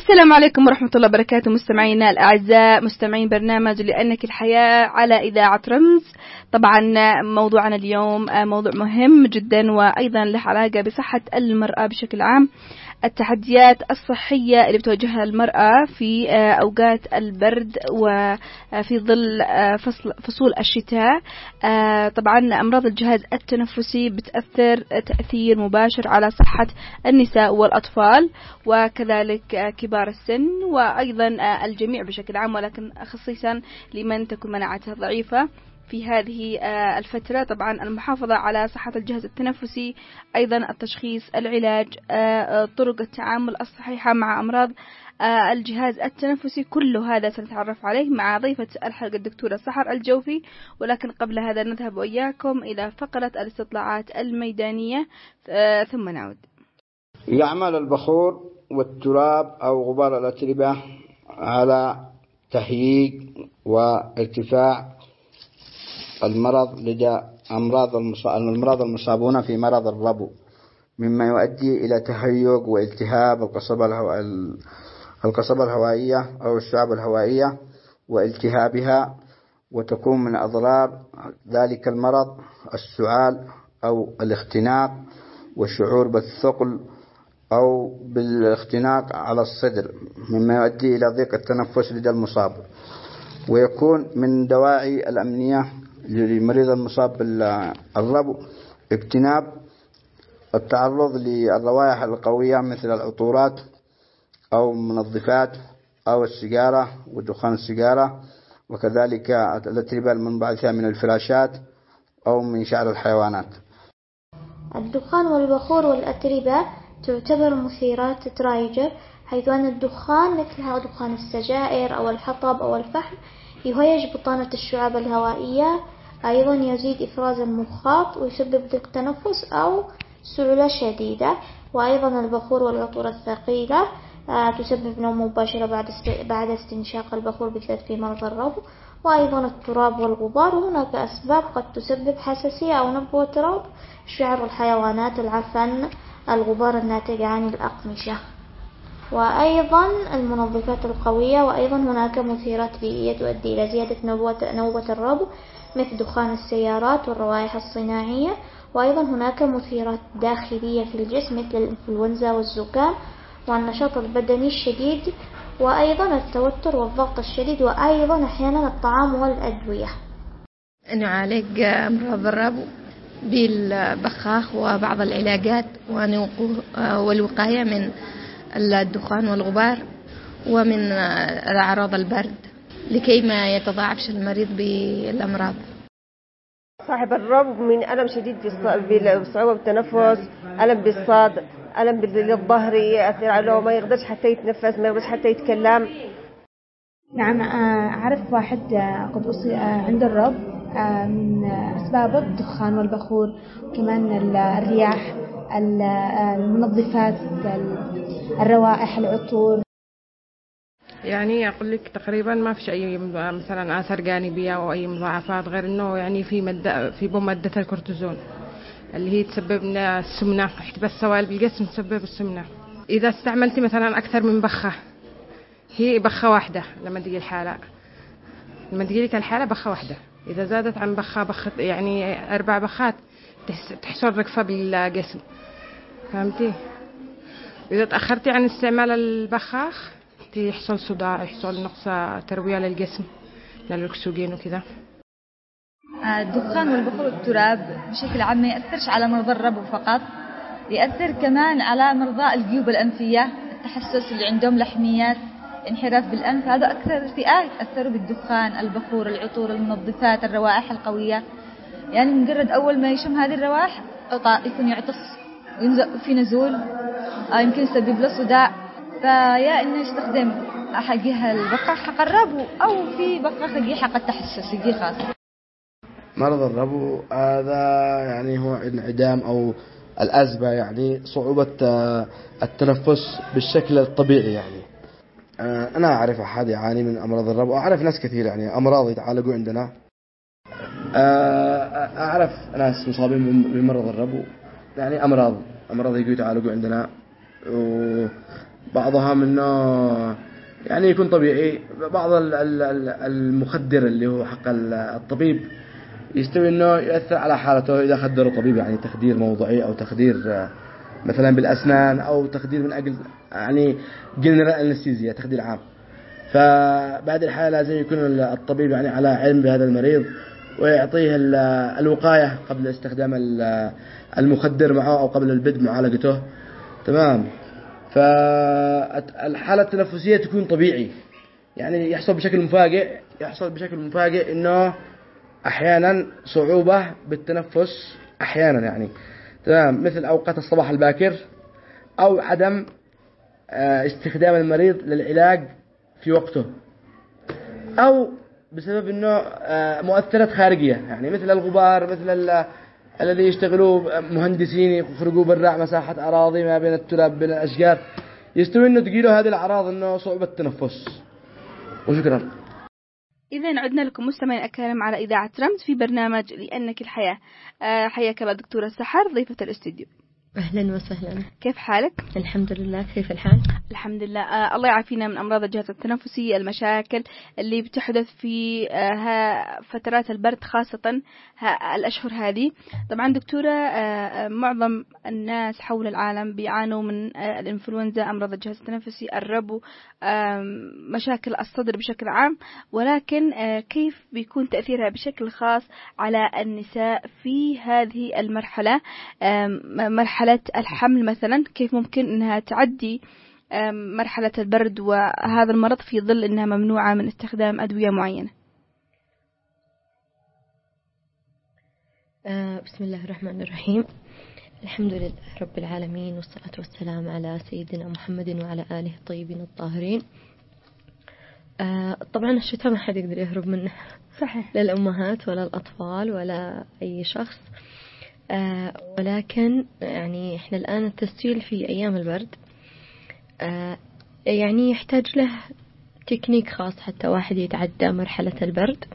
السلام عليكم ورحمة الله وبركاته، مستمعينا الأعزاء، مستمعين برنامج لأنك الحياة على إذاعة رمز. طبعا موضوعنا اليوم موضوع مهم جدا، وأيضا له علاقة بصحة المرأة بشكل عام، التحديات الصحية اللي بتواجهها المرأة في أوقات البرد وفي ظل فصول الشتاء. طبعا أمراض الجهاز التنفسي بتأثر تأثير مباشر على صحة النساء والأطفال وكذلك كبار السن، وأيضا الجميع بشكل عام، ولكن خصيصا لمن تكون مناعتها ضعيفة في هذه الفترة. طبعا المحافظة على صحة الجهاز التنفسي، أيضا التشخيص، العلاج، طرق التعامل الصحيحة مع أمراض الجهاز التنفسي، كل هذا سنتعرف عليه مع ضيفة الحلقة الدكتورة سحر الجوفي. ولكن قبل هذا نذهب وإياكم إلى فقرة الاستطلاعات الميدانية ثم نعود. يعمل البخور والتراب أو غبار الأتربة على تهييج وارتفاع المرض لدى المرضى المصابون في مرض الربو، مما يؤدي إلى تهيج والتهاب القصبة الهوائية أو الشعب الهوائية والتهابها، وتكون من أضرار ذلك المرض السعال أو الاختناق والشعور بالثقل أو بالاختناق على الصدر، مما يؤدي إلى ضيق التنفس لدى المصاب. ويكون من دواعي الأمنية للمريض المصاب بالربو اجتناب التعرض للروائح القوية مثل العطورات أو منظفات أو السيجارة ودخان السيجارة، وكذلك الأتربة المنبعثة من الفراشات أو من شعر الحيوانات. الدخان والبخور والأتربة تعتبر مثيرات ترايجر، حيث أن الدخان مثل دخان السجائر أو الحطب أو الفحم يهيج بطانة الشعاب الهوائية، أيضا يزيد إفراز المخاط ويسبب ضيق تنفس أو سعلة شديدة. وأيضا البخور والعطور الثقيلة تسبب نوم مباشرة بعد استنشاق البخور، بالذات في مرضى الربو. وأيضا التراب والغبار، وهناك أسباب قد تسبب حساسية أو نبوة رب، شعر الحيوانات، العفن، الغبار الناتج عن الأقمشة، وأيضا المنظفات القوية. وأيضا هناك مثيرات بيئية تؤدي إلى زيادة نوبة الربو مثل دخان السيارات والروائح الصناعية. وأيضا هناك مثيرات داخلية في الجسم مثل الإنفلونزا والزكام والنشاط البدني الشديد، وأيضا التوتر والضغط الشديد، وأيضا أحيانا الطعام والأدوية. نعالج أمراض الربو بالبخاخ وبعض العلاجات والوقاية من الدخان والغبار ومن أعراض البرد لكي ما يتضاعفش المريض بالأمراض. صاحب الربو من ألم شديد بصعوبة بالتنفس، ألم بالصدر، ألم بالظهر، يأثر عليه، ما يقدرش حتى يتنفس، ما يقدرش حتى يتكلم. نعم، أعرف واحد قد أصيب عند الربو من أسباب الدخان والبخور، كمان الرياح، المنظفات، الروائح، العطور. يعني أقول لك تقريبا ما فيش أي مثلا آثار جانبية أو أي مضاعفات، غير إنه يعني في مادة الكورتيزون اللي هي تسبب لنا السمنة، احتباس سوائل بالجسم تسبب السمنة. إذا استعملتي مثلا أكثر من بخة، هي بخة واحدة لما تجي لك الحالة بخة واحدة. إذا زادت عن بخة يعني 4 بخات تحصل رقفة بالجسم، فهمتي؟ إذا تأخرتي عن استعمال البخاخ يحصل صداع، يحصل نقص تروية للجسم للأكسجين وكذا. الدخان والبخور والتراب بشكل عام ما يأثرش على مرضى الربو فقط، يأثر كمان على مرضى الجيوب الأنفية، التحسس اللي عندهم لحميات، انحراف بالأنف. هذا أكثر فئات يتأثروا بالدخان، البخور، العطور، المنظفات، الروائح القوية. يعني مجرد أول ما يشم هذه الروائح يكون يعطس وينزل في نزول، يمكن يسبب له صداع. فيا إنه يستخدم حقها البخاخ حق الربو أو في بخاخ حقي حق التحسس يجي خاص. مرض الربو هذا يعني هو انعدام أو الأزمة، يعني صعوبة التنفس بالشكل الطبيعي. يعني أنا أعرف أحد يعاني من أمراض الربو، أعرف ناس كثير يعني أمراض يتعالجوا عندنا. أعرف ناس مصابين بمرض الربو، يعني أمراض يجوا يتعالجوا عندنا، بعضها منه يعني يكون طبيعي، بعض المخدر اللي هو حق الطبيب يستوي انه يؤثر على حالته اذا خدره طبيب، يعني تخدير موضعي او تخدير مثلا بالاسنان او تخدير من اجل يعني جنرال انستيزيا، تخدير عام. فبهذه الحالة لازم يكون الطبيب يعني على علم بهذا المريض ويعطيه الوقاية قبل استخدام المخدر معه أو قبل البدء معالجته. تمام. فالحالة التنفسية تكون طبيعي، يعني يحصل بشكل مفاجئ إنه أحيانا صعوبة بالتنفس أحيانا يعني. تمام. مثل أوقات الصباح الباكر أو عدم استخدام المريض للعلاج في وقته، أو بسبب إنه مؤثرات خارجية يعني مثل الغبار، مثل الذي يشتغلوا مهندسين يخرجوا برا مساحة أراضي ما بين التراب بين الأشجار، يستوي إنه تجيله هذه الأعراض إنه صعوبة التنفس. وشكرا. إذا عدنا لكم مستمعين الكرام على إذاعة رمز في برنامج لأنك الحياة. حياك الله دكتورة سحر ضيفة الاستوديو. أهلا وسهلا. كيف حالك؟ الحمد لله. كيف الحال؟ الحمد لله. الله يعافينا من أمراض الجهاز التنفسي، المشاكل اللي بتحدث في فترات البرد خاصة الأشهر هذه. طبعا دكتورة، معظم الناس حول العالم بيعانوا من الإنفلونزا، أمراض الجهاز التنفسي، الربو، مشاكل الصدر بشكل عام، ولكن كيف بيكون تأثيرها بشكل خاص على النساء في هذه المرحلة، مرحلة الحمل مثلا، كيف ممكن أنها تعدي مرحلة البرد وهذا المرض في ظل أنها ممنوعة من استخدام أدوية معينة؟ بسم الله الرحمن الرحيم. الحمد لله رب العالمين، والصلاة والسلام على سيدنا محمد وعلى آله الطيبين الطاهرين. طبعا الشتاء ما حد يقدر يهرب منه، صحيح، لا الأمهات ولا الأطفال ولا أي شخص. ولكن يعني إحنا الآن التسجيل في أيام البرد يعني يحتاج له تكنيك خاص حتى واحد يتعدى مرحلة البرد.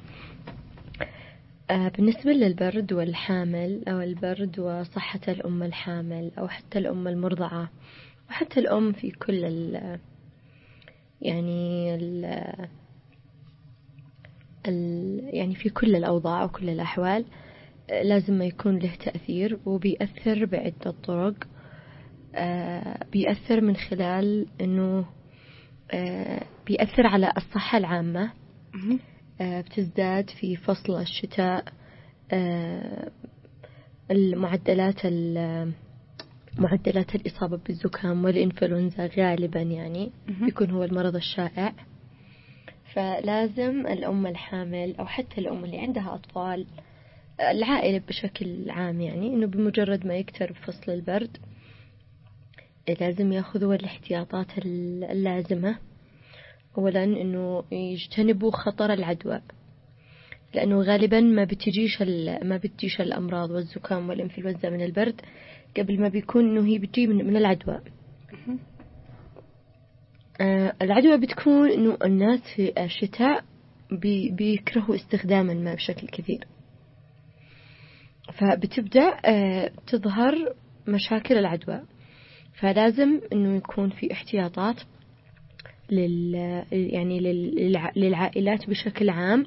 بالنسبة للبرد والحامل أو البرد وصحة الأم الحامل أو حتى الأم المرضعة وحتى الأم في كل يعني في كل الأوضاع وكل الأحوال لازم ما يكون له تأثير، وبيأثر بعدة طرق. بيأثر من خلال أنه بيأثر على الصحة العامة. بتزداد في فصل الشتاء معدلات الإصابة بالزكام والإنفلونزا غالبا، يعني بيكون هو المرض الشائع. فلازم الأم الحامل أو حتى الأم اللي عندها أطفال، العائلة بشكل عام، يعني إنه بمجرد ما يقترب فصل البرد لازم يأخذوا الاحتياطات اللازمة. أولا إنه يجتنبوا خطر العدوى، لأنه غالبا ما بتجيش الأمراض والزكام والإنفلونزا من البرد قبل ما بيكون إنه هي بتجي من العدوى. العدوى بتكون إنه الناس في الشتاء بيكرهوا استخدام الماء بشكل كثير، فبتبدأ تظهر مشاكل العدوى. فلازم إنه يكون في احتياطات للعائلات بشكل عام.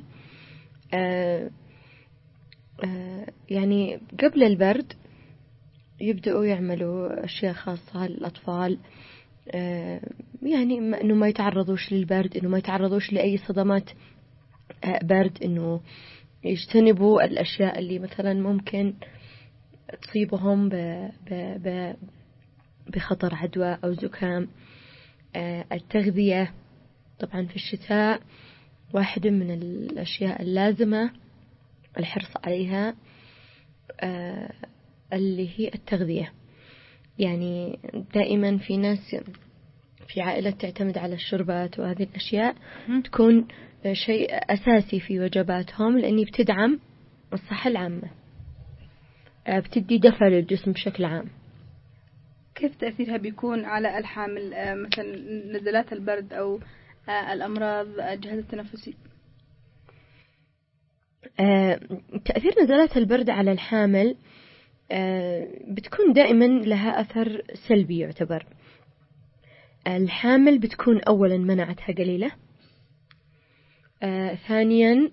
يعني قبل البرد يبدأوا يعملوا أشياء خاصة للأطفال، يعني إنه ما يتعرضوش للبرد، إنه ما يتعرضوش لأي صدمات برد، إنه يجتنبوا الأشياء اللي مثلا ممكن تصيبهم بخطر عدوى أو زكام. التغذية طبعا في الشتاء واحدة من الأشياء اللازمة الحرص عليها، اللي هي التغذية. يعني دائما في ناس في عائلة تعتمد على الشربات وهذه الأشياء تكون شيء أساسي في وجباتهم، لأني بتدعم الصحة العامة، بتدي دفع للجسم بشكل عام. كيف تأثيرها بيكون على الحامل، مثلا نزلات البرد أو الأمراض الجهاز التنفسي؟ تأثير نزلات البرد على الحامل بتكون دائما لها أثر سلبي يعتبر، الحامل بتكون أولا مناعتها قليلة، ثانيا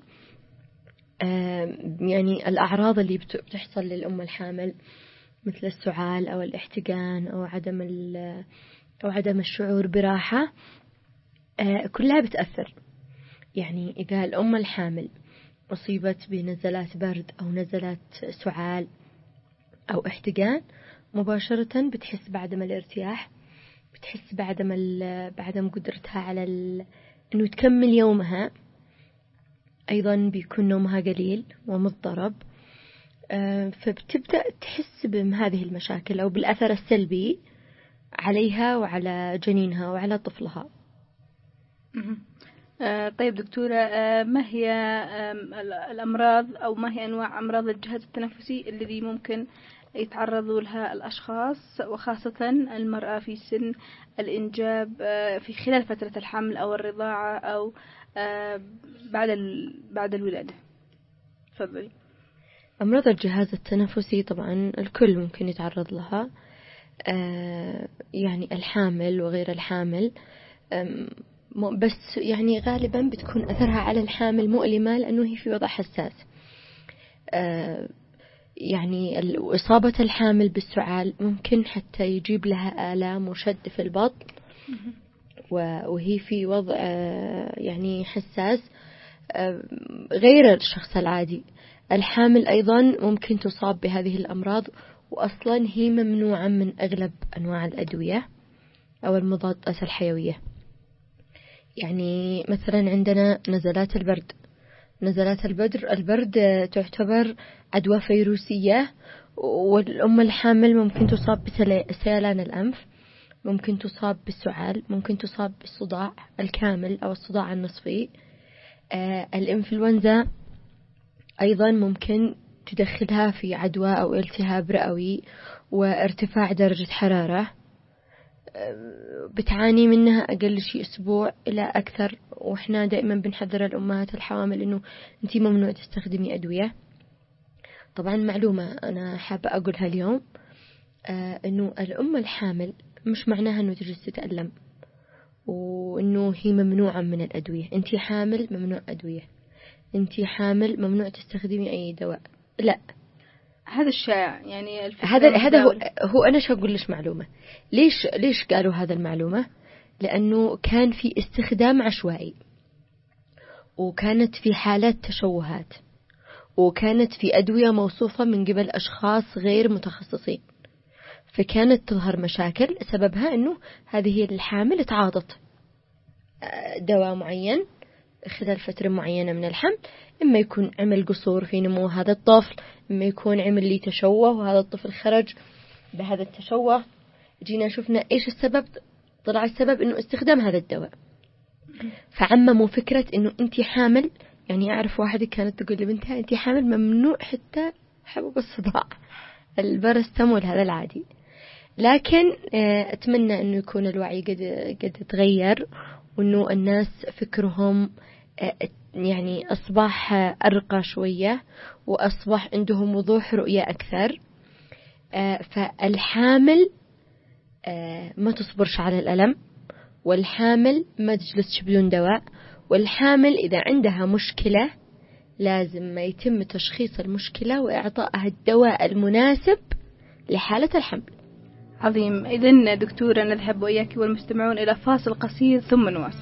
يعني الأعراض اللي بتحصل للأم الحامل مثل السعال أو الاحتقان أو عدم الشعور براحة كلها بتأثر. يعني إذا الأم الحامل أصيبت بنزلات برد أو نزلات سعال أو احتقان، مباشرة بتحس بعدم الارتياح، بتحس بعدم قدرتها على إنه تكمل يومها. أيضا بيكون نومها قليل ومضطرب، فبتبدأ تحس بهذه المشاكل أو بالأثر السلبي عليها وعلى جنينها وعلى طفلها. طيب دكتورة، ما هي الأمراض أو ما هي أنواع أمراض الجهاز التنفسي الذي ممكن يتعرضوا لها الأشخاص وخاصة المرأة في سن الإنجاب في خلال فترة الحمل أو الرضاعة أو بعد الولادة؟ تفضلي. أمراض الجهاز التنفسي طبعا الكل ممكن يتعرض لها، يعني الحامل وغير الحامل، بس يعني غالبا بتكون أثرها على الحامل مؤلمة لأنه هي في وضع حساس. يعني إصابة الحامل بالسعال ممكن حتى يجيب لها آلام وشد في البطن وهي في وضع يعني حساس غير الشخص العادي. الحامل أيضا ممكن تصاب بهذه الأمراض، وأصلا هي ممنوعة من أغلب أنواع الأدوية أو المضادات الحيوية. يعني مثلا عندنا نزلات البرد تعتبر عدوى فيروسية، والأم الحامل ممكن تصاب بسيلان الأنف، ممكن تصاب بالسعال، ممكن تصاب بالصداع الكامل أو الصداع النصفي. الإنفلونزا أيضا ممكن تدخلها في عدوى أو التهاب رئوي وارتفاع درجة حرارة بتعاني منها أقل شيء أسبوع إلى أكثر. وإحنا دائما بنحذر الأمهات الحوامل إنه أنتي ممنوع تستخدمي أدوية. طبعا معلومة أنا حابة أقولها اليوم، إنه الأم الحامل مش معناها إنه تجلس تتألم وإنه هي ممنوعة من الأدوية. أنتي حامل ممنوع أدوية، أنتي حامل ممنوع تستخدمي أي دواء، لا. هذا الشائع يعني هذا هو أنا شو أقول ليش معلومة. ليش قالوا هذا المعلومة؟ لأنه كان في استخدام عشوائي، وكانت في حالات تشوهات، وكانت في أدوية موصوفة من قبل أشخاص غير متخصصين، فكانت تظهر مشاكل سببها أنه هذه الحامل تعاطت دواء معين خلال فترة معينة من الحمل، إما يكون عمل قصور في نمو هذا الطفل، إما يكون عمل لي تشوه وهذا الطفل خرج بهذا التشوه. جينا شفنا إيش السبب، طلع السبب إنه استخدام هذا الدواء. فعمموا فكرة إنه أنت حامل. يعني أعرف واحدة كانت تقول لبنتها أنت حامل ممنوع حتى حبوب الصداع البارستامول هذا العادي. لكن أتمنى إنه يكون الوعي قد تغير، وإنه الناس فكرهم يعني أصبح أرقى شوية، وأصبح عندهم وضوح رؤية أكثر. فالحامل ما تصبرش على الألم، والحامل ما تجلسش بدون دواء، والحامل إذا عندها مشكلة لازم ما يتم تشخيص المشكلة وإعطائها الدواء المناسب لحالة الحمل. عظيم. إذن دكتورة نذهب وإياك والمستمعون إلى فاصل قصير ثم نواصل.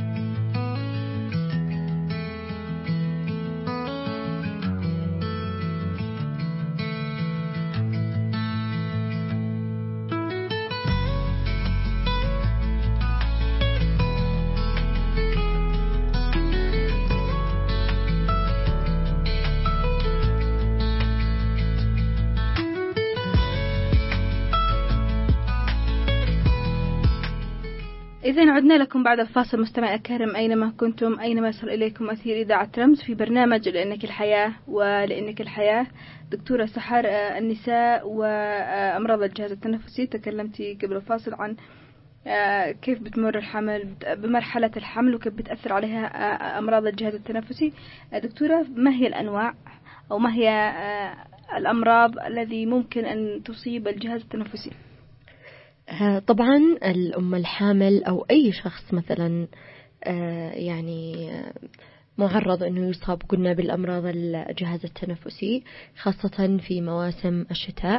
إذن عدنا لكم بعد الفاصل مستمعي الكرام أينما كنتم، أينما يصل إليكم أثير إذاعة رمز في برنامج لأنك الحياة. ولأنك الحياة دكتورة سحر، النساء وأمراض الجهاز التنفسي. تكلمتي قبل الفاصل عن كيف بتمر الحمل بمرحلة الحمل وكيف بتأثر عليها أمراض الجهاز التنفسي. دكتورة، ما هي الأنواع أو ما هي الأمراض الذي ممكن أن تصيب الجهاز التنفسي؟ طبعا الأم الحامل أو أي شخص مثلا يعني معرض أنه يصاب قلنا بالأمراض الجهاز التنفسي خاصة في مواسم الشتاء.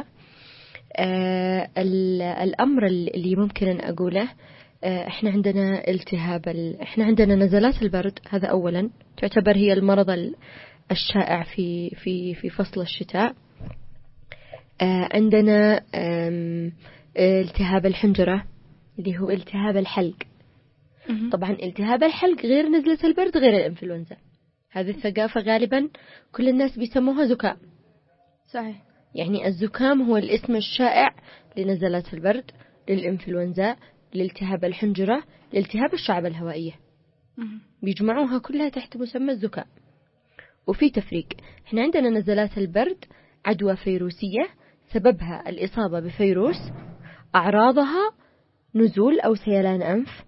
الأمر اللي ممكن أن أقوله إحنا عندنا إحنا عندنا نزلات البرد، هذا أولا تعتبر هي المرض الشائع في فصل الشتاء. عندنا التهاب الحنجرة اللي هو التهاب الحلق. طبعا التهاب الحلق غير نزلة البرد غير الإنفلونزا، هذه الثقافة غالبا كل الناس بيسموها زكام. صحيح. يعني الزكام هو الاسم الشائع لنزلات البرد، للإنفلونزا، لالتهاب الحنجرة، لالتهاب الشعب الهوائية، بيجمعوها كلها تحت مسمى الزكام. وفي تفريق، احنا عندنا نزلات البرد عدوى فيروسية سببها الإصابة بفيروس، أعراضها نزول أو سيلان أنف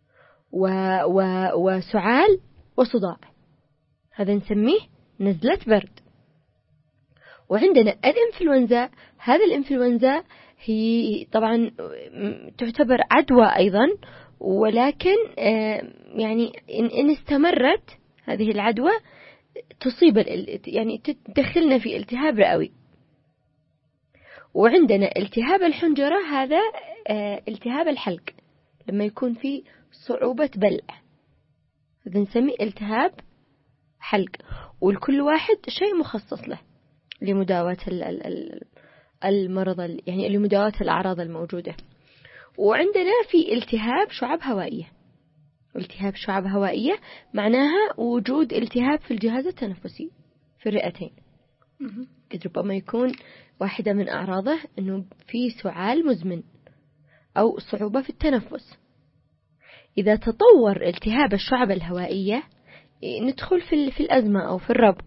وسعال وصداع، هذا نسميه نزلة برد. وعندنا الإنفلونزا، هذا الإنفلونزا هي طبعا تعتبر عدوى أيضا، ولكن يعني إن استمرت هذه العدوى تصيب يعني تدخلنا في التهاب رئوي. وعندنا التهاب الحنجرة، هذا التهاب الحلق لما يكون في صعوبة بلع، هذا نسميه التهاب حلق، ولكل واحد شيء مخصص له لمداواة المرض، يعني لمداواة الأعراض الموجودة. وعندنا في التهاب شعب هوائية. التهاب شعب هوائية معناها وجود التهاب في الجهاز التنفسي في الرئتين. قد ربما يكون واحدة من أعراضه أنه في سعال مزمن أو صعوبة في التنفس. إذا تطور التهاب الشعب الهوائية ندخل في الأزمة أو في الربو.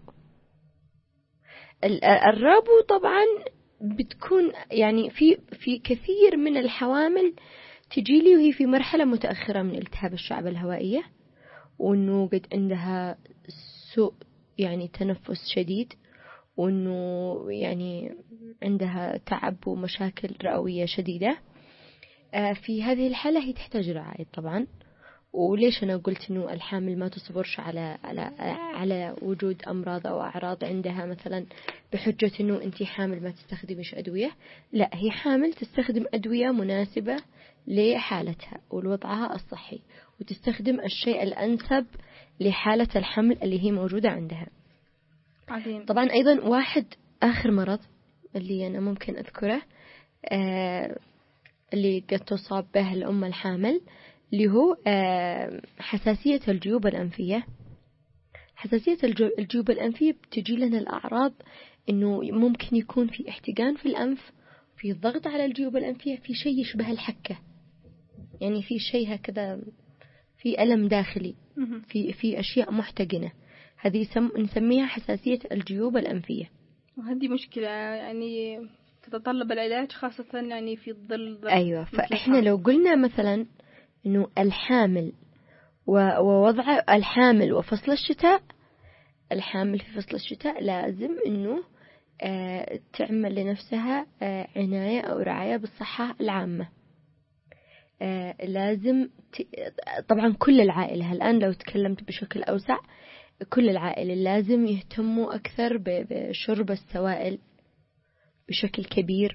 الربو طبعا بتكون يعني في كثير من الحوامل تجيلي وهي في مرحلة متأخرة من التهاب الشعب الهوائية، وأنه قد عندها سوء يعني تنفس شديد، وأنه يعني عندها تعب ومشاكل رئوية شديدة. في هذه الحالة هي تحتاج رعاية طبعا. وليش أنا قلت إنه الحامل ما تصبرش على وجود أمراض أو أعراض عندها مثلا بحجة إنه أنتي حامل ما تستخدمش أدوية؟ لا، هي حامل تستخدم أدوية مناسبة لحالتها ولوضعها الصحي، وتستخدم الشيء الأنسب لحالة الحمل اللي هي موجودة عندها. عظيم. طبعا أيضا واحد آخر مرض اللي أنا ممكن أذكره اللي قد تصاب به الأم الحامل، اللي هو حساسية الجيوب الأنفية. حساسية الجيوب الأنفية بتجي لنا الأعراض إنه ممكن يكون في احتقان في الأنف، في ضغط على الجيوب الأنفية، في شيء يشبه الحكة، يعني في شيء هكذا، في ألم داخلي، في أشياء محتقنة، هذه نسميها حساسية الجيوب الأنفية. وهذه مشكلة يعني تتطلب العلاج، خاصة يعني في ظل. أيوة، فإحنا لو قلنا مثلا إنه الحامل ووضع الحامل وفصل الشتاء، الحامل في فصل الشتاء لازم إنه تعمل لنفسها عناية أو رعاية بالصحة العامة. لازم طبعا كل العائلة، الآن لو تكلمت بشكل أوسع، كل العائلة لازم يهتموا أكثر بشرب السوائل بشكل كبير،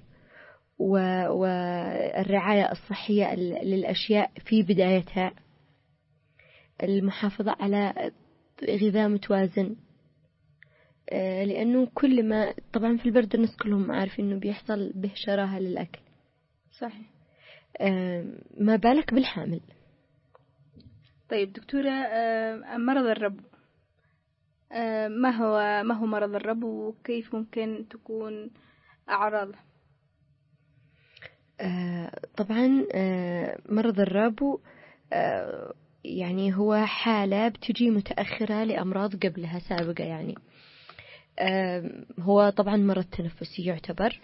والرعاية الصحية للأشياء في بدايتها، المحافظة على غذاء متوازن، لأنه كل ما طبعا في البرد الناس كلهم عارفين إنه بيحصل به شراهة للأكل. صحيح. ما بالك بالحامل. طيب دكتورة، مرض الربو، ما هو مرض الربو وكيف ممكن تكون أعراضه؟ طبعا مرض الربو يعني هو حالة بتجي متأخرة لأمراض قبلها سابقة. يعني هو طبعا مرض تنفسي يعتبر،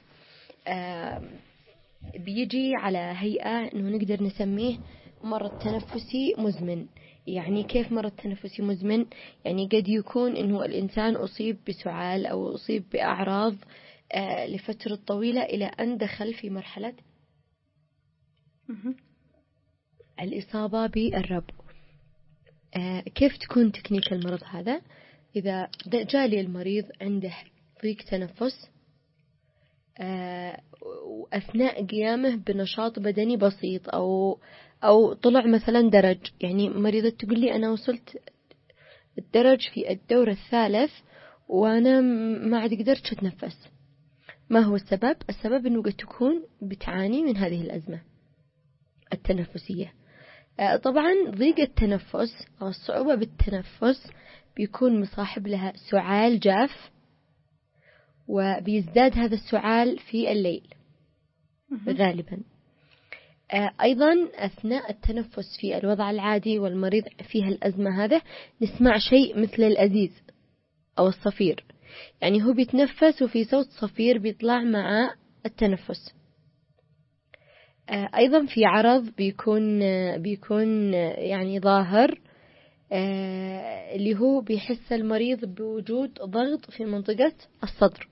بيجي على هيئة أنه نقدر نسميه مرض تنفسي مزمن. يعني كيف مرض تنفسي مزمن؟ يعني قد يكون أنه الإنسان أصيب بسعال أو أصيب بأعراض لفترة طويلة إلى أن دخل في مرحلة الإصابة بالربو. كيف تكون تكنيك المرض هذا؟ إذا جالي المريض عنده ضيق تنفس وأثناء قيامه بنشاط بدني بسيط أو طلع مثلا درج، يعني مريضة تقول لي أنا وصلت الدرج في الدور الثالث وأنا ما عاد قدرت أتنفس. ما هو السبب؟ السبب أنه قد تكون بتعاني من هذه الأزمة التنفسية. طبعا ضيق التنفس أو الصعوبة بالتنفس بيكون مصاحب لها سعال جاف، وبيزداد هذا السعال في الليل غالبا. أيضا أثناء التنفس في الوضع العادي والمريض فيها الأزمة هذا نسمع شيء مثل الأزيز أو الصفير، يعني هو بيتنفس وفي صوت صفير بيطلع مع التنفس. أيضا في عرض بيكون يعني ظاهر، اللي هو بيحس المريض بوجود ضغط في منطقة الصدر،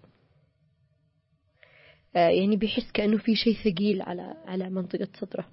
يعني بيحس كأنه في شيء ثقيل على منطقة صدره.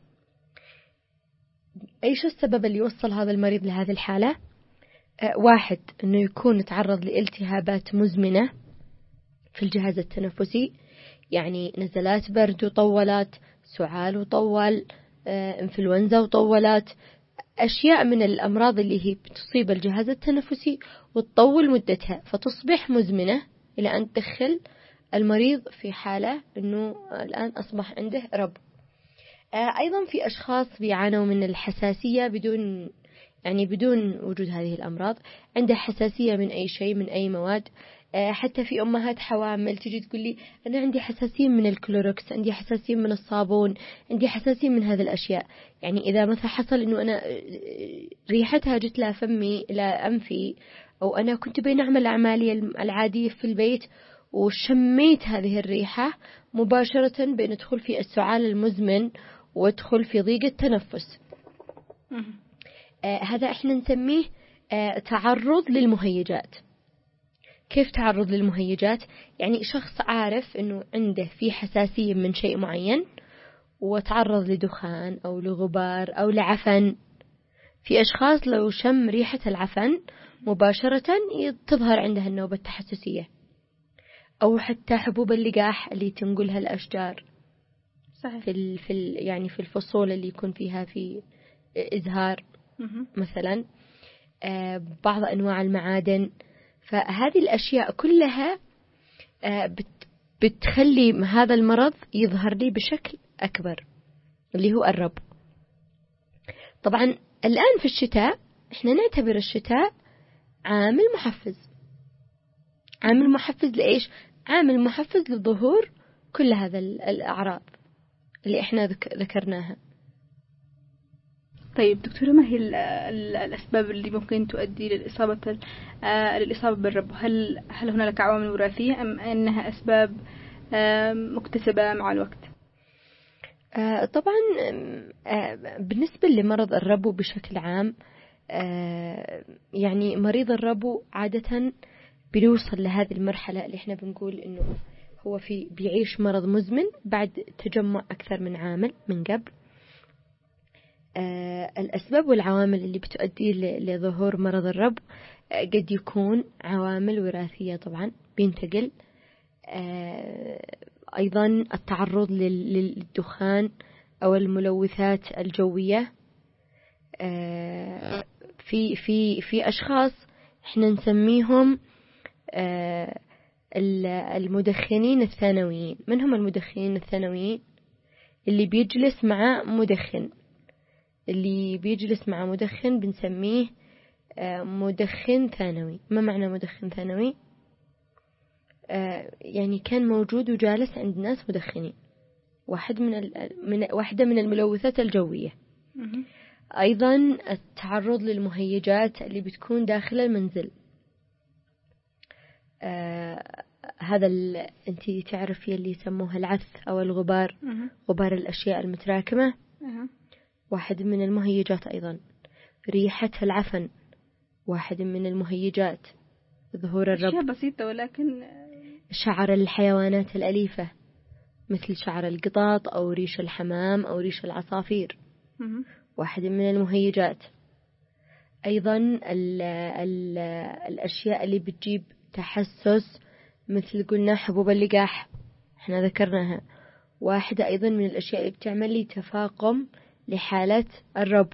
إيش السبب اللي يوصل هذا المريض لهذه الحالة؟ واحد، أنه يكون تعرض لالتهابات مزمنة في الجهاز التنفسي، يعني نزلات برد وطولات، سعال وطول، انفلونزا وطولات، أشياء من الأمراض اللي هي بتصيب الجهاز التنفسي وتطول مدتها فتصبح مزمنة إلى أن تدخل المريض في حالة أنه الآن أصبح عنده ربو. أيضا في أشخاص بيعانوا من الحساسية بدون وجود هذه الأمراض، عنده حساسية من أي شيء، من أي مواد. حتى في أمهات حوامل تجي تقول لي أنا عندي حساسية من الكلوروكس، عندي حساسية من الصابون، عندي حساسية من هذه الأشياء. يعني إذا مثلا حصل إنه أنا ريحتها جت لا فمي لا أنفي، أو أنا كنت بين أعمل أعمالي العادية في البيت وشميت هذه الريحة، مباشرة بندخل في السعال المزمن وادخل في ضيق التنفس. هذا احنا نسميه تعرض للمهيجات. كيف تعرض للمهيجات؟ يعني شخص عارف انه عنده في حساسية من شيء معين وتعرض لدخان او لغبار او لعفن. في اشخاص لو شم ريحة العفن مباشرة تظهر عندها النوبة التحسسية، او حتى حبوب اللقاح اللي تنقلها الاشجار. صحيح. يعني في الفصول اللي يكون فيها في ازهار مثلا، بعض انواع المعادن. فهذه الأشياء كلها بتخلي هذا المرض يظهر لي بشكل أكبر اللي هو الربو. طبعا الآن في الشتاء احنا نعتبر الشتاء عامل محفز. عامل محفز لإيش؟ عامل محفز لظهور كل هذا الأعراض اللي احنا ذكرناها. طيب دكتورة، ما هي الأسباب اللي ممكن تؤدي للإصابة بالربو؟ هل هنالك عوامل وراثية أم أنها أسباب مكتسبة مع الوقت؟ طبعا بالنسبة لمرض الربو بشكل عام، يعني مريض الربو عادة بيوصل لهذه المرحلة اللي احنا بنقول إنه هو بيعيش مرض مزمن بعد تجمع أكثر من عامل من قبل. الأسباب والعوامل اللي بتؤدي لظهور مرض الربو قد يكون عوامل وراثية طبعا بينتقل، أيضا التعرض للدخان أو الملوثات الجوية. في أشخاص احنا نسميهم المدخنين الثانويين. من هم المدخنين الثانويين؟ اللي بيجلس مع مدخن. اللي بيجلس مع مدخن بنسميه مدخن ثانوي. ما معنى مدخن ثانوي؟ يعني كان موجود وجالس عند ناس مدخنين، واحدة من الملوثات الجوية. أيضا التعرض للمهيجات اللي بتكون داخل المنزل. هذا أنتي تعرفي اللي يسموها العث أو الغبار، غبار الأشياء المتراكمة، واحد من المهيجات. أيضا ريحة العفن واحد من المهيجات. ظهور الربو أشياء بسيطة ولكن شعر الحيوانات الأليفة مثل شعر القطط أو ريش الحمام أو ريش العصافير، واحدة من المهيجات. أيضا الأشياء اللي بتجيب تحسس مثل قلنا حبوب اللقاح، احنا ذكرناها، واحدة أيضا من الأشياء اللي بتعمل لي تفاقم لحالة الربو.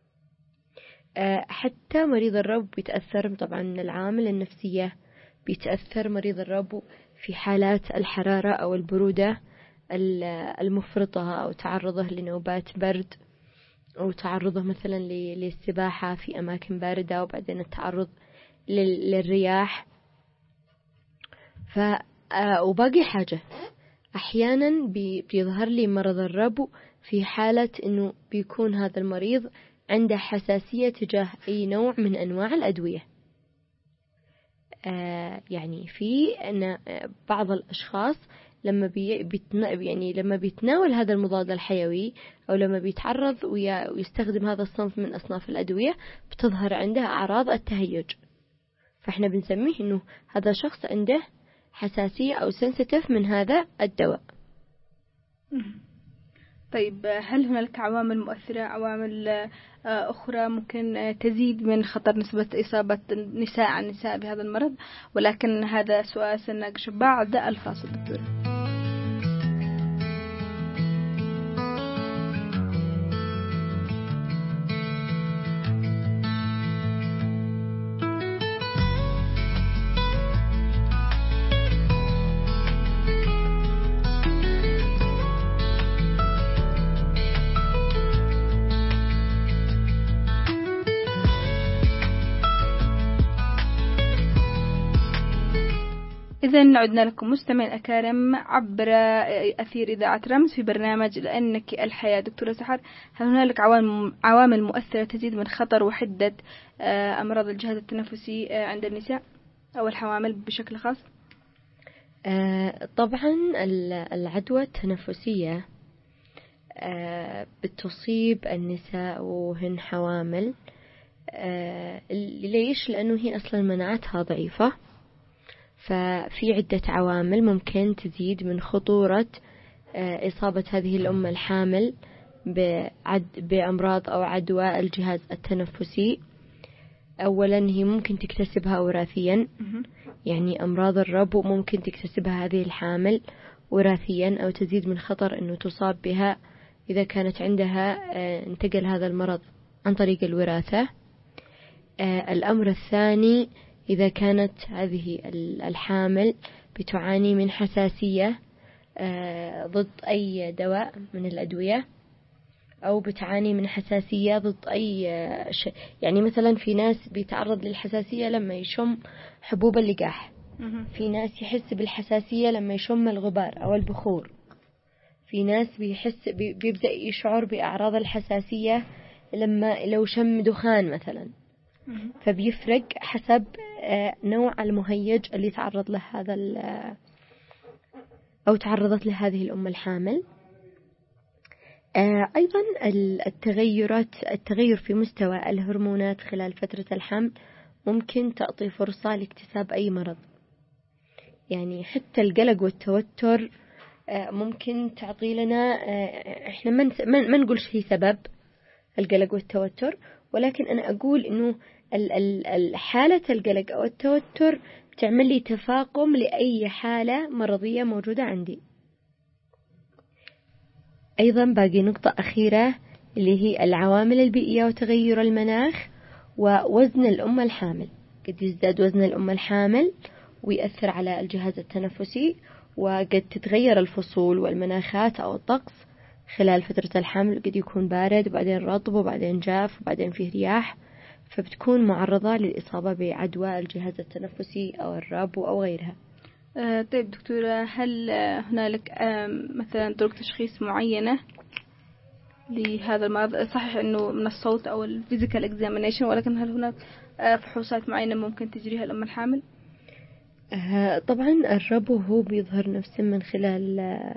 حتى مريض الربو بيتأثر طبعا من العامل النفسية، بيتأثر مريض الربو في حالات الحرارة أو البرودة المفرطة، أو تعرضه لنوبات برد، أو تعرضه مثلا للسباحة في أماكن باردة، وبعدين التعرض للرياح. وباقي حاجة أحيانا بيظهر لي مرض الربو في حالة أنه بيكون هذا المريض عنده حساسية تجاه أي نوع من أنواع الأدوية. يعني في أن بعض الأشخاص لما لما بيتناول هذا المضاد الحيوي أو لما بيتعرض ويستخدم هذا الصنف من أصناف الأدوية بتظهر عنده أعراض التهيج، فإحنا بنسميه إنه هذا شخص عنده حساسية أو سنسيتيف من هذا الدواء. طيب، هل هناك عوامل مؤثرة، عوامل أخرى ممكن تزيد من خطر نسبة إصابة نساء عن نساء بهذا المرض؟ ولكن هذا سؤال سنناقشه بعد الفاصل دكتورة. إذن عدنا لكم مستمعين الأكارم عبر أثير إذاعة رمز في برنامج لأنك الحياة. دكتورة سحر، هل هنالك عوامل مؤثرة تزيد من خطر وحدة أمراض الجهاز التنفسي عند النساء أو الحوامل بشكل خاص؟ طبعا العدوى التنفسية بتصيب النساء وهن حوامل. ليش؟ لأنه هي أصلا مناعتها ضعيفة، ففي عدة عوامل ممكن تزيد من خطورة إصابة هذه الأم الحامل بأمراض أو عدوى الجهاز التنفسي. أولا هي ممكن تكتسبها وراثيا، يعني أمراض الربو ممكن تكتسبها هذه الحامل وراثيا، أو تزيد من خطر أنه تصاب بها إذا كانت عندها انتقل هذا المرض عن طريق الوراثة. الأمر الثاني، إذا كانت هذه الحامل بتعاني من حساسية ضد أي دواء من الأدوية، أو بتعاني من حساسية ضد أي شيء، يعني مثلا في ناس بيتعرض للحساسية لما يشم حبوب اللقاح، في ناس يحس بالحساسية لما يشم الغبار أو البخور، في ناس بيبدأ يشعر بأعراض الحساسية لو شم دخان مثلا. فبيفرق حسب نوع المهيج اللي تعرض له هذا أو تعرضت له هذه الأم الحامل. أيضا التغير في مستوى الهرمونات خلال فترة الحمل ممكن تعطي فرصة لاكتساب أي مرض، يعني حتى القلق والتوتر ممكن تعطي لنا، إحنا ما نقول شيء سبب القلق والتوتر، ولكن أنا أقول إنه حالة القلق أو التوتر بتعمل لي تفاقم لأي حالة مرضية موجودة عندي. أيضا باقي نقطة أخيرة اللي هي العوامل البيئية وتغير المناخ ووزن الأم الحامل. قد يزداد وزن الأم الحامل ويأثر على الجهاز التنفسي، وقد تتغير الفصول والمناخات أو الطقس خلال فترة الحمل، قد يكون بارد وبعدين رطب وبعدين جاف وبعدين فيه رياح، فبتكون معرضة للإصابة بعدوى الجهاز التنفسي أو الربو أو غيرها. طيب دكتورة، هل هنالك مثلا طرق تشخيص معينة لهذا المرض؟ صحيح أنه من الصوت أو الفيزيكال اكزامينيشن، ولكن هل هناك فحوصات معينة ممكن تجريها الأم الحامل؟ طبعا الربو هو بيظهر نفسه من خلال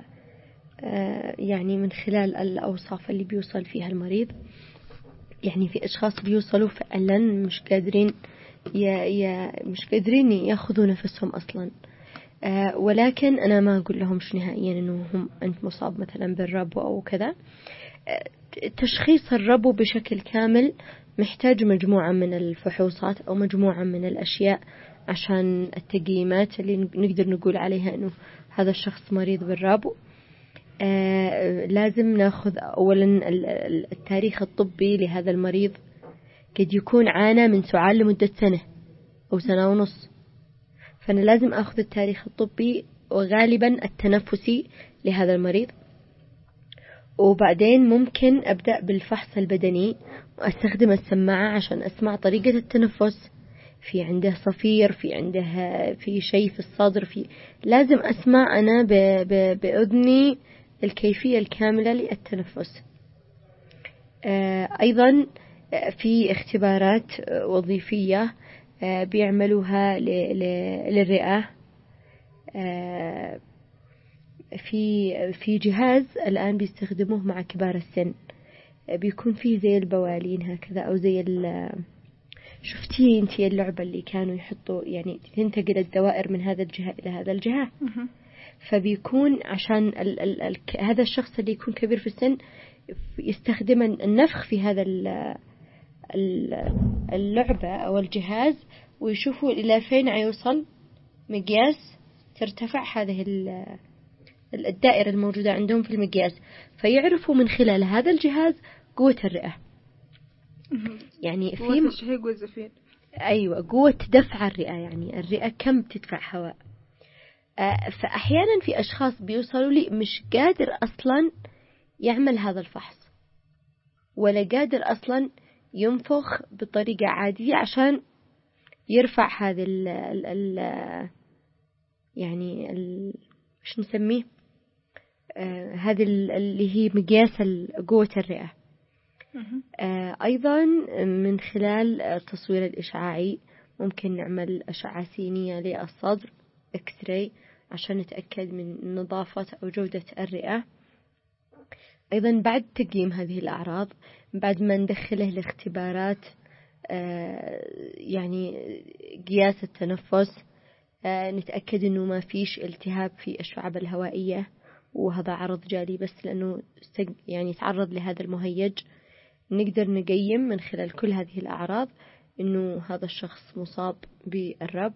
يعني من خلال الأوصاف اللي بيوصل فيها المريض. يعني في أشخاص بيوصلوا فعلا مش قادرين ياخذوا نفسهم أصلا، ولكن أنا ما أقول لهم نهائيا أنه أنت مصاب مثلا بالربو أو كذا. تشخيص الربو بشكل كامل محتاج مجموعة من الفحوصات أو مجموعة من الأشياء عشان التقييمات اللي نقدر نقول عليها أنه هذا الشخص مريض بالربو. لازم ناخذ أولا التاريخ الطبي لهذا المريض. قد يكون عانى من سعال لمدة سنة أو سنة ونص، فأنا لازم أخذ التاريخ الطبي وغالبا التنفسي لهذا المريض. وبعدين ممكن أبدأ بالفحص البدني وأستخدم السماعة عشان أسمع طريقة التنفس، في عنده صفير، في عنده في شيء في الصدر، لازم أسمع أنا بأذني الكيفية الكاملة للتنفس. أيضا في اختبارات وظيفية بيعملوها للرئة. في جهاز الآن بيستخدموه مع كبار السن، بيكون فيه زي البوالين هكذا أو زي شفتي انتي اللعبة اللي كانوا يحطوا يعني تنتقل الدوائر من هذا الجهة إلى هذا الجهة. فبيكون عشان هذا الشخص اللي يكون كبير في السن يستخدم النفخ في هذا اللعبة أو الجهاز، ويشوفوا إلى فين يوصل مقياس ترتفع هذه الدائرة الموجودة عندهم في المقياس، فيعرفوا من خلال هذا الجهاز قوة الرئة. يعني في أيوة قوة دفع الرئة، يعني الرئة كم تدفع هواء. فأحيانا في أشخاص بيوصلوا لي مش قادر أصلا يعمل هذا الفحص ولا قادر أصلا ينفخ بطريقة عادية عشان يرفع هذا يعني شو نسميه هذا اللي هي مقياس قوة الرئة. أيضا من خلال التصوير الإشعاعي ممكن نعمل أشعة سينية للصدر إكس راي عشان نتأكد من نظافة أو جودة الرئة. أيضا بعد تقييم هذه الأعراض، بعد ما ندخله لاختبارات يعني قياس التنفس، نتأكد أنه ما فيش التهاب في الشعب الهوائية، وهذا عرض جالي بس لأنه يعني تعرض لهذا المهيج. نقدر نقيم من خلال كل هذه الأعراض أنه هذا الشخص مصاب بالرب،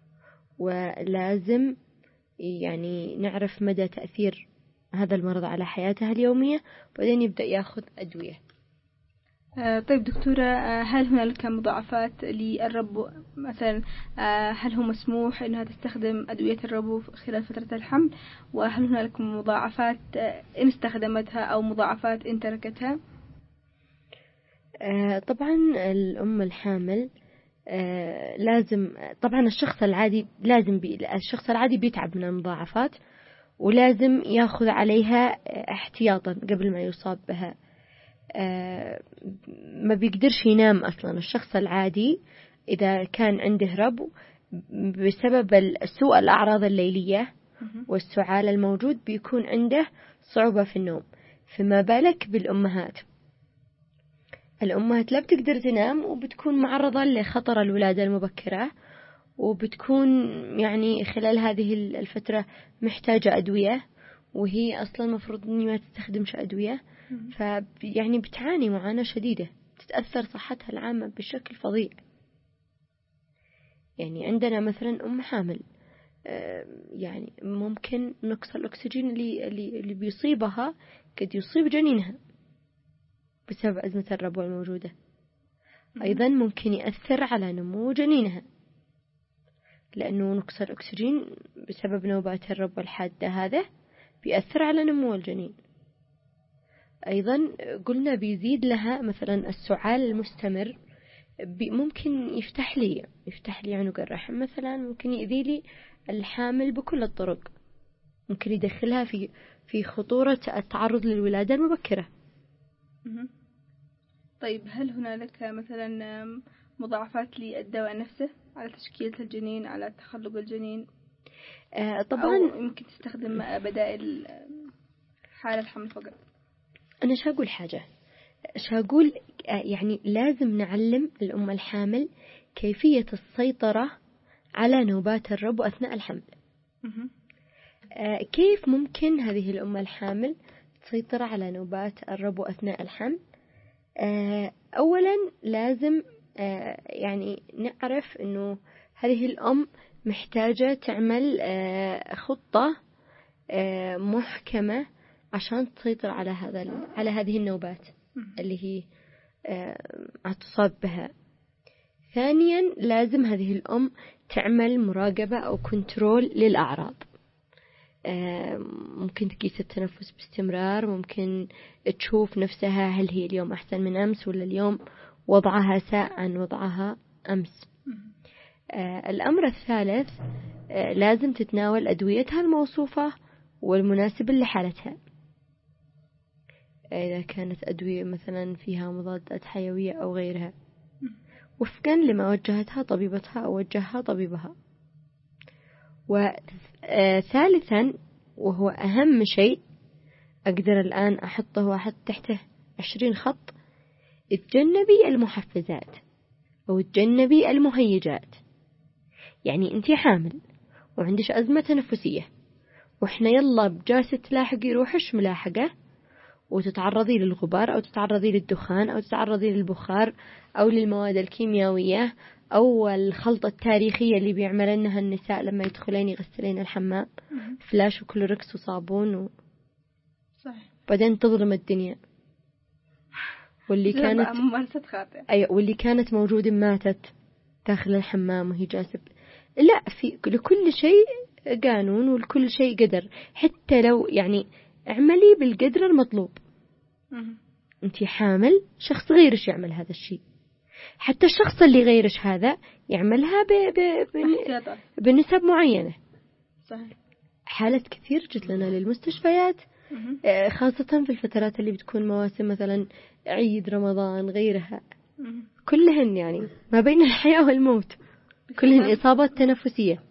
ولازم يعني نعرف مدى تأثير هذا المرض على حياته اليومية، وبعدين يبدأ يأخذ أدوية. طيب دكتورة، هل هنالك مضاعفات للربو مثلا؟ هل هو مسموح أنها تستخدم أدوية الربو خلال فترة الحمل؟ وهل هنالك مضاعفات إن استخدمتها أو مضاعفات إن تركتها؟ طبعا الأم الحامل لازم، طبعا الشخص العادي بيتعب من المضاعفات، ولازم يأخذ عليها احتياطا قبل ما يصاب بها. ما بيقدرش ينام أصلا الشخص العادي إذا كان عنده ربو بسبب سوء الأعراض الليلية والسعال الموجود، بيكون عنده صعوبة في النوم. فما بالك بالأمهات؟ الأمهات لا بتقدر تنام، وبتكون معرضة لخطر الولادة المبكرة، وبتكون يعني خلال هذه الفترة محتاجة أدوية، وهي أصلا مفروض أني ما تستخدمش أدوية. فيعني بتعاني معاناة شديدة، تتأثر صحتها العامة بشكل فظيع. يعني عندنا مثلا أم حامل يعني ممكن نقص الأكسجين اللي بيصيبها قد يصيب جنينها بسبب أزمة الربو الموجودة. أيضا ممكن يأثر على نمو جنينها، لأنه نقص الأكسجين بسبب نوبات الربو الحادة هذا بيأثر على نمو الجنين. أيضا قلنا بيزيد لها مثلا السعال المستمر، ممكن يفتح لي عنق الرحم مثلا، ممكن يؤذي لي الحامل بكل الطرق، ممكن يدخلها في خطورة التعرض للولادة المبكرة. طيب هل هنالك مثلا مضاعفات للدواء نفسه على تشكيلة الجنين، على تخلق الجنين؟ طبعا أو ممكن تستخدم بدائل حال الحمل فقط. أنا شاقول يعني لازم نعلم الأم الحامل كيفية السيطرة على نوبات الربو أثناء الحمل. كيف ممكن هذه الأم الحامل تسيطر على نوبات الربو أثناء الحمل؟ أولا لازم يعني نعرف أنه هذه الأم محتاجة تعمل خطة محكمة عشان تسيطر على هذه النوبات اللي هي تصاب بها. ثانيا لازم هذه الأم تعمل مراقبة أو كنترول للأعراض. ممكن تقيس التنفس باستمرار، ممكن تشوف نفسها هل هي اليوم أحسن من أمس ولا اليوم وضعها ساء عن وضعها أمس. الأمر الثالث لازم تتناول أدويتها الموصوفة والمناسبة لحالتها. إذا كانت أدوية مثلا فيها مضادات حيوية أو غيرها، وفقا لما وجهتها طبيبتها أو وجهها طبيبها. وثالثا وهو أهم شيء أقدر الآن أحط تحته 20 خط: اتجنبي المحفزات أو اتجنبي المهيجات. يعني أنت حامل وعندش أزمة تنفسية، وإحنا يلا بجالسة تلاحقي روحش ملاحقة وتتعرضي للغبار أو تتعرضي للدخان أو تتعرضي للبخار أو للمواد الكيميائية أو الخلطة التاريخية اللي بيعملنها النساء لما يدخلين يغسلين الحمام، فلاش وكلوركس وصابون صحيح. بعدين تظلم الدنيا. واللي كانت موجودة ماتت داخل الحمام وهي جالسة. لا، في لكل شيء قانون ولكل شيء قدر. حتى لو يعني اعملي بالقدر المطلوب. انتي حامل، شخص غيرش يعمل هذا الشيء، حتى الشخص اللي غيرش هذا يعملها بنسب معينة. صحيح. حالات كثير جت لنا للمستشفيات، خاصة في الفترات اللي بتكون مواسم مثلا عيد رمضان غيرها، كلهن يعني ما بين الحياة والموت، كلهن إصابات تنفسية.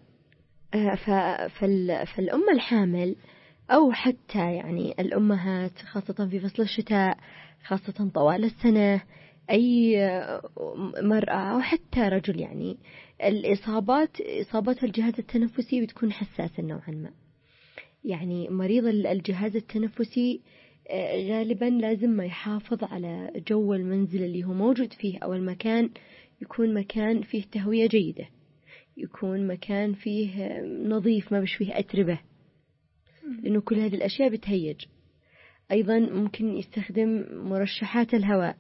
فالأم الحامل أو حتى يعني الأمهات خاصة في فصل الشتاء، خاصة طوال السنة، أي مرأة أو حتى رجل، يعني إصابات الجهاز التنفسي بتكون حساسة نوعا ما. يعني مريض الجهاز التنفسي غالبا لازم ما يحافظ على جو المنزل اللي هو موجود فيه، أو المكان يكون مكان فيه تهوية جيدة، يكون مكان فيه نظيف ما بش فيه أتربة، لأنه كل هذه الأشياء بتهيج. أيضا ممكن يستخدم مرشحات الهواء،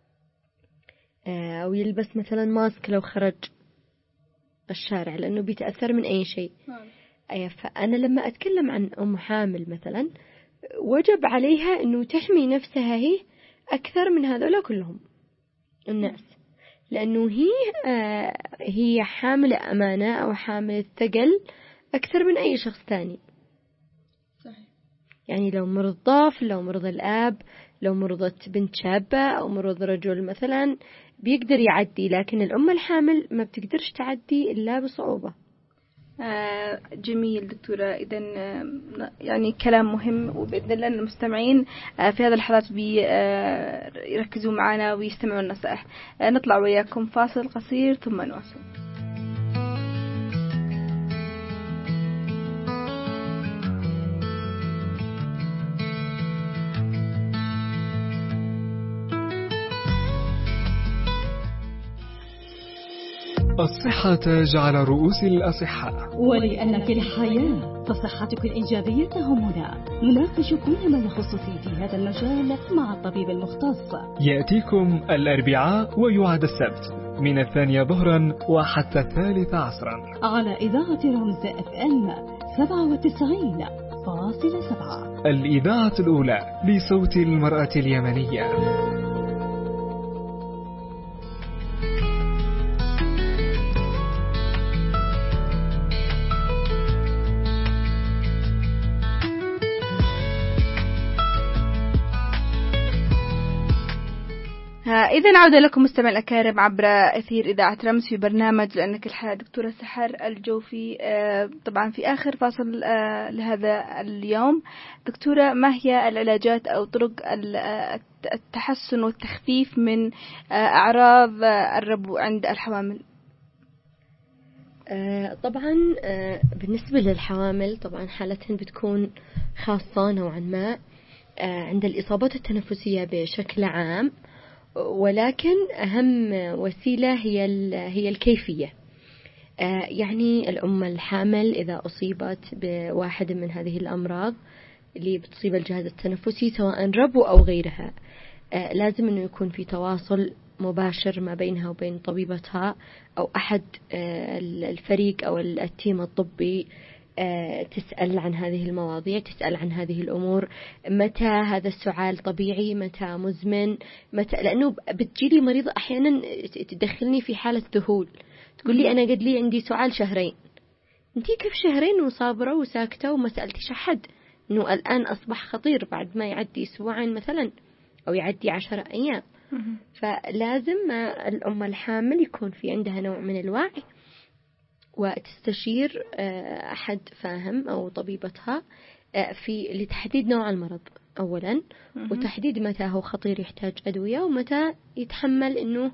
أو يلبس مثلا ماسك لو خرج الشارع، لأنه بيتأثر من أي شيء. فأنا لما أتكلم عن أم حامل مثلا، وجب عليها أنه تحمي نفسها هي أكثر من هذولا كلهم الناس، لأنه هي حاملة أمانة أو حاملة ثقل أكثر من أي شخص ثاني. صحيح. يعني لو مرض طفل، لو مرض الأب، لو مرضت بنت شابة أو مرض رجل مثلا بيقدر يعدي، لكن الأم الحامل ما بتقدرش تعدي إلا بصعوبة. جميل دكتورة. إذن يعني كلام مهم، وبإذن الله المستمعين في هذا الحالات بيركزوا معنا ويستمعوا النصائح. نطلع وياكم فاصل قصير ثم نواصل. الصحة تاج على رؤوس الأصحاء، ولأنك الحياة فصحتك الإيجابية تهمنا. نناقش كل ما يخصك في هذا المجال مع الطبيب المختص. يأتيكم الأربعاء ويعاد السبت من 2 ظهرا وحتى 3 عصرا على إذاعة رمز FM 97.7، الإذاعة الأولى لصوت المرأة اليمنية. إذن عودة لكم مستمع الأكارم عبر أثير إذاعة رمز في برنامج لأنك الحياة. دكتورة سحر الجوفي، طبعا في آخر فاصل لهذا اليوم، دكتورة، ما هي العلاجات أو طرق التحسن والتخفيف من أعراض الربو عند الحوامل؟ طبعا بالنسبة للحوامل طبعا حالتهن بتكون خاصة نوعا ما عند الإصابات التنفسية بشكل عام، ولكن أهم وسيلة هي الكيفية. يعني الأم الحامل إذا أصيبت بواحد من هذه الأمراض اللي بتصيب الجهاز التنفسي سواء ربو أو غيرها، لازم أنه يكون في تواصل مباشر ما بينها وبين طبيبتها أو أحد الفريق أو التيم الطبي، تسأل عن هذه المواضيع، تسأل عن هذه الأمور، متى هذا السعال طبيعي، متى مزمن، متى، لأنه بتجيلي مريضة أحيانا تدخلني في حالة ذهول، تقول لي أنا قد لي عندي سعال شهرين. أنتي كيف شهرين وصابرة وساكتة وما سألتيش أحد أنه الآن أصبح خطير بعد ما يعدي أسبوعين مثلا أو يعدي 10 أيام؟ فلازم الأم الحامل يكون في عندها نوع من الوعي وتستشير أحد فاهم أو طبيبتها في لتحديد نوع المرض أولا، وتحديد متى هو خطير يحتاج أدوية ومتى يتحمل أنه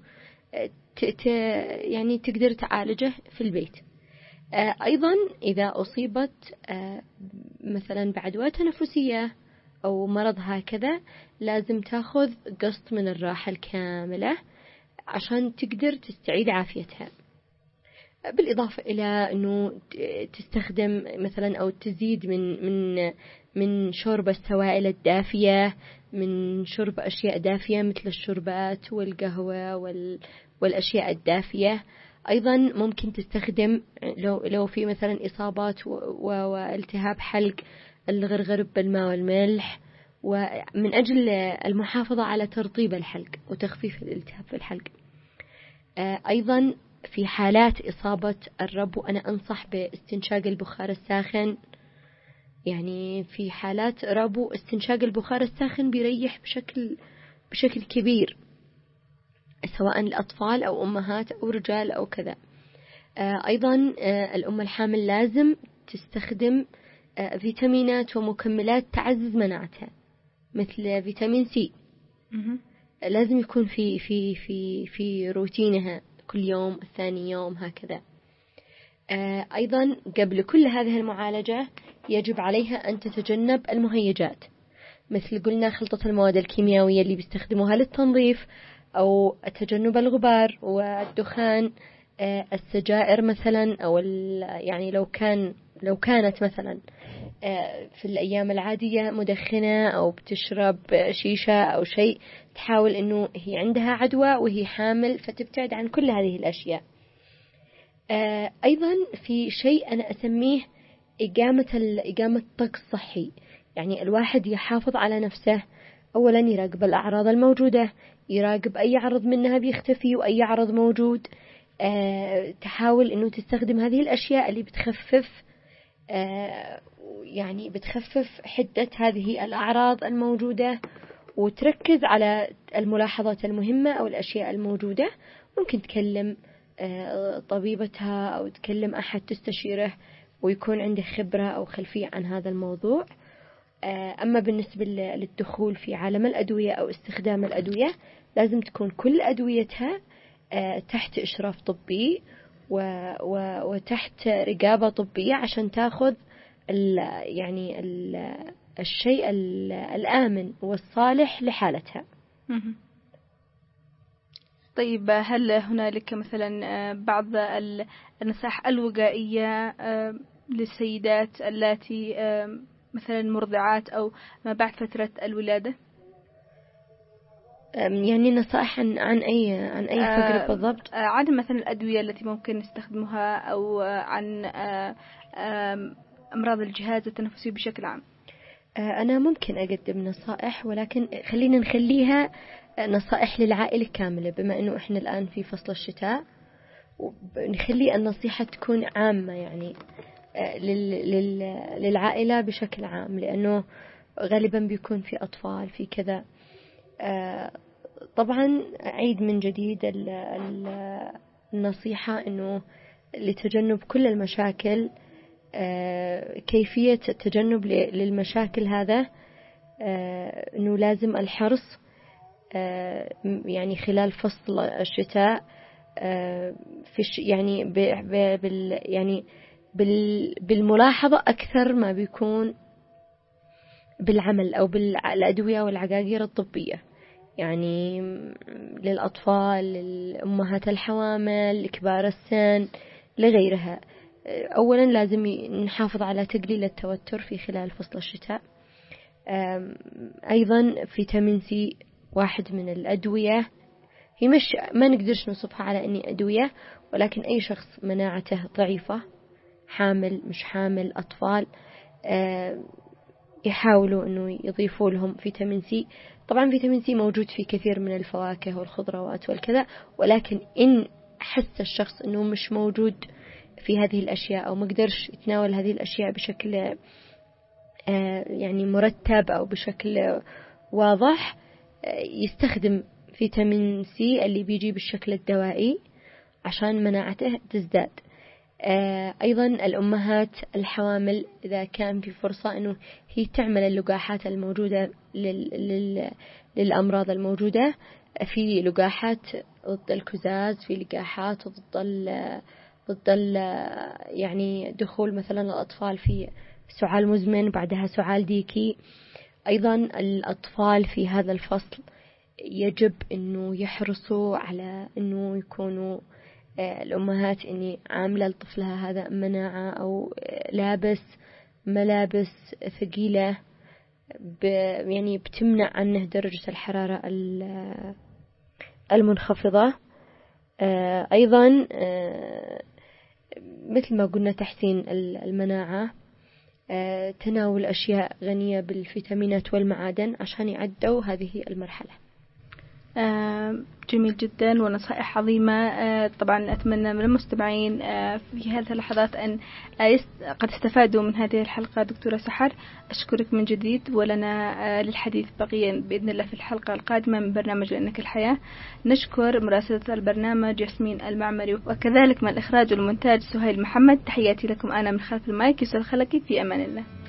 يعني تقدر تعالجه في البيت. أيضا إذا أصيبت مثلا بعدوى تنفسية أو مرض هكذا لازم تأخذ قسط من الراحة الكاملة عشان تقدر تستعيد عافيتها، بالإضافة إلى أنه تستخدم مثلا أو تزيد من شرب السوائل الدافية، من شرب أشياء دافية مثل الشربات والقهوة والأشياء الدافية. أيضا ممكن تستخدم لو في مثلا إصابات والتهاب حلق، الغرغر بالماء والملح، ومن أجل المحافظة على ترطيب الحلق وتخفيف الالتهاب في الحلق. أيضا في حالات إصابة الربو أنا أنصح باستنشاق البخار الساخن، يعني في حالات ربو استنشاق البخار الساخن بيريح بشكل كبير، سواء الأطفال أو أمهات أو رجال أو كذا. أيضا الأم الحامل لازم تستخدم فيتامينات ومكملات تعزز مناعتها مثل فيتامين سي، لازم يكون في روتينها كل يوم الثاني يوم هكذا. أيضا قبل كل هذه المعالجة يجب عليها أن تتجنب المهيجات، مثل قلنا خلطة المواد الكيميائية اللي بيستخدموها للتنظيف، أو تجنب الغبار والدخان، السجائر مثلا، أو يعني لو كانت مثلا في الأيام العادية مدخنة أو بتشرب شيشة أو شيء، تحاول أنه هي عندها عدوى وهي حامل فتبتعد عن كل هذه الأشياء. أيضا في شيء أنا أسميه إقامة طقس صحي، يعني الواحد يحافظ على نفسه، أولا يراقب الأعراض الموجودة، يراقب أي عرض منها بيختفي وأي عرض موجود، تحاول أنه تستخدم هذه الأشياء اللي بتخفف حدة هذه الأعراض الموجودة، وتركز على الملاحظات المهمة أو الأشياء الموجودة. ممكن تكلم طبيبتها أو تكلم أحد تستشيره ويكون عنده خبرة أو خلفية عن هذا الموضوع. أما بالنسبة للدخول في عالم الأدوية أو استخدام الأدوية، لازم تكون كل أدويتها تحت إشراف طبي وتحت رقابة طبية عشان تأخذ الشيء الآمن والصالح لحالتها. طيب، هل هنالك مثلا بعض النصائح الوقائية للسيدات التي مثلا مرضعات أو ما بعد فترة الولادة؟ يعني نصائح عن أي فكرة بالضبط؟ عن مثلا الأدوية التي ممكن نستخدمها، أو عن أمراض الجهاز التنفسي بشكل عام. أنا ممكن أقدم نصائح، ولكن خلينا نخليها نصائح للعائلة كاملة، بما أنه إحنا الآن في فصل الشتاء، ونخلي النصيحة تكون عامة يعني للعائلة بشكل عام، لأنه غالبا بيكون في أطفال في كذا. طبعا أعيد من جديد النصيحة أنه لتجنب كل المشاكل، كيفية التجنب للمشاكل هذا أنه لازم الحرص يعني خلال فصل الشتاء يعني بالملاحظة أكثر ما بيكون بالعمل أو بالأدوية والعقاقير الطبية، يعني للأطفال، للأمهات الحوامل، لكبار السن، لغيرها. أولا لازم نحافظ على تقليل التوتر في خلال فصل الشتاء. أيضا فيتامين سي واحد من الأدوية، هي مش ما نقدرش نصفها على أني أدوية، ولكن أي شخص مناعته ضعيفة، حامل مش حامل، أطفال، يحاولوا أنه يضيفوا لهم فيتامين سي. طبعا فيتامين سي موجود في كثير من الفواكه والخضروات والكذا، ولكن إن حس الشخص أنه مش موجود في هذه الأشياء أو مقدرش يتناول هذه الأشياء بشكل يعني مرتب أو بشكل واضح، يستخدم فيتامين سي اللي بيجي بالشكل الدوائي عشان مناعته تزداد. أيضا الأمهات الحوامل إذا كان في فرصة أنه هي تعمل اللقاحات الموجودة للأمراض الموجودة، في لقاحات ضد الكزاز، في لقاحات ضد يعني دخول مثلا الأطفال في سعال مزمن بعدها سعال ديكي. أيضا الأطفال في هذا الفصل يجب أنه يحرصوا على أنه يكونوا الأمهات إني عاملة لطفلها هذا مناعة أو لابس ملابس ثقيلة يعني بتمنع عنه درجة الحرارة المنخفضة. أيضا مثل ما قلنا تحسين المناعة، تناول أشياء غنية بالفيتامينات والمعادن عشان يعدوا هذه المرحلة. جميل جدا ونصائح عظيمة. طبعا أتمنى من المستمعين في هذه اللحظات أن قد استفادوا من هذه الحلقة. دكتورة سحر أشكرك من جديد، ولنا للحديث بقيا بإذن الله في الحلقة القادمة من برنامج لأنك الحياة. نشكر مراسلة البرنامج ياسمين المعمري، وكذلك من الإخراج والمونتاج سهيل محمد. تحياتي لكم أنا من خلف المايك يوسف الخلقي، في أمان الله.